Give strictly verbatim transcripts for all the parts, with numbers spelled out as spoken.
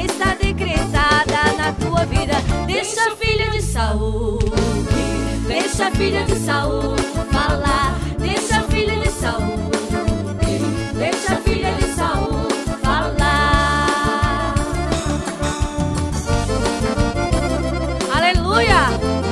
está decretada na tua vida. Deixa a filha de Saul, deixa a filha de Saul falar. Deixa a filha de Saul, deixa a filha de Saul falar. Aleluia!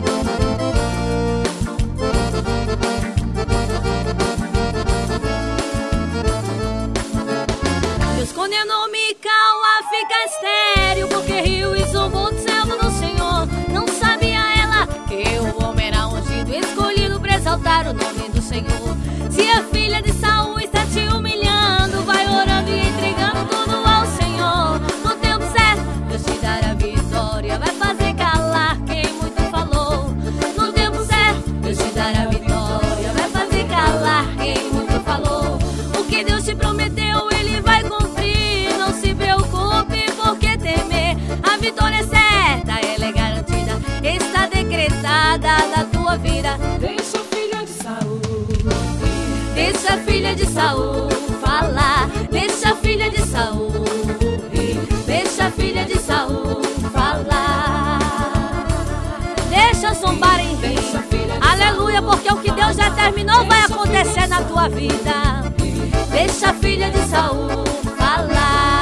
Deus condenou Mical a ficar estéril, porque riu e zombou do servo do Senhor. Não sabia ela que o homem era ungido, escolhido para exaltar o nome do Senhor. Se a filha de Saul está te humilhando, vai orando e entregando tudo ao Senhor. No tempo certo, Deus te dará vitória, vai fazer calar quem muito falou. No tempo certo, Deus te dará vitória, vai fazer calar quem muito falou. O que Deus te prometeu, Ele vai cumprir. Não se preocupe, porque temer. A vitória é certa, ela é garantida, está decretada na tua vida. Deixa a filha de Saul, deixa a filha de Saul falar. Deixa a filha de Saul, deixa a filha de Saul falar. Deixa zombarem, aleluia, porque o que Deus já terminou vai acontecer na tua vida. Deixa a filha de Saul falar.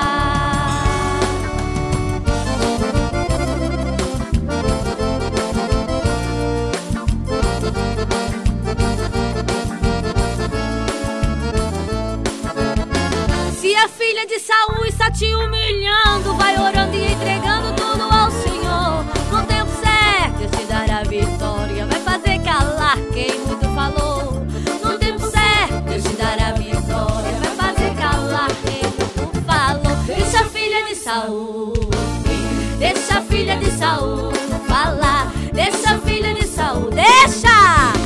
Se a filha de Saul está te humilhando, vai orando e entregando tudo ao Senhor. No tempo certo, Deus te dará vitória, vai fazer calar quem muito falou. No tempo certo, Deus te dará vitória, vai fazer calar quem muito falou. Deixa a filha de Saul, deixa a filha de Saul falar. Deixa a filha de Saul, deixa!